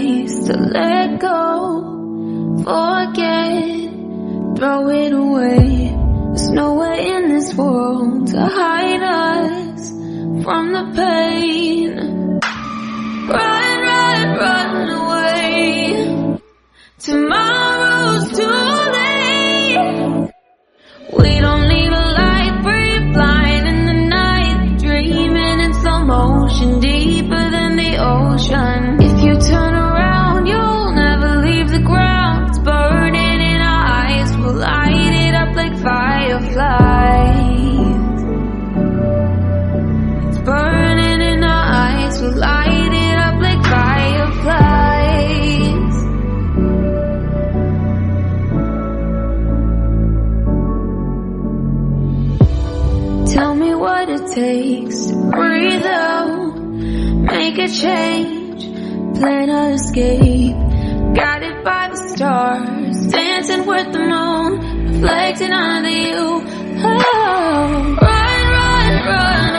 place to let go, forget, throw it away. There's nowhere in this world to hide us from the pain. Run, run, run away. Tomorrow's too late. We don't need a light, we're blind in the night, dreaming in slow motion, deeper than the ocean. If you turn around, you'll never leave the ground. It's burning in our eyes, we'll light it up like fireflies. It's burning in our eyes, we'll light it up like fireflies. Tell me what it takes to breathe out, make a change, plan an escape. Guided by the stars, dancing with the moon, reflecting onto you. Oh, run, run, run